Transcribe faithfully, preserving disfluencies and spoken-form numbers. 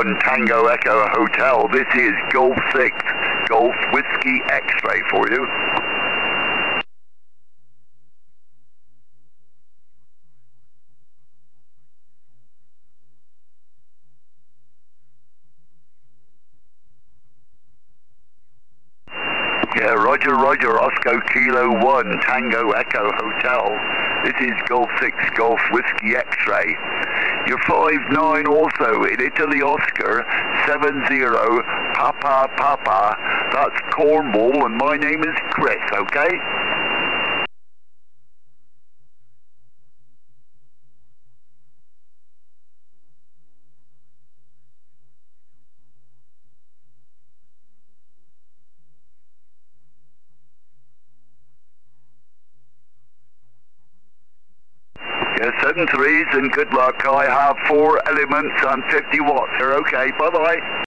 one, Tango Echo Hotel. This is Golf six, Golf Whiskey X-Ray for you. Yeah, Roger, Roger, Oscar Kilo one, Tango Echo Hotel. This is Golf six, Golf Whiskey X-Ray. You're five nine also in Italy, Oscar, seven zero, Papa Papa. That's Cornwall, and my name is Chris, okay? Yeah, seven threes and good luck. I have four elements and fifty watts. You're okay. Bye-bye.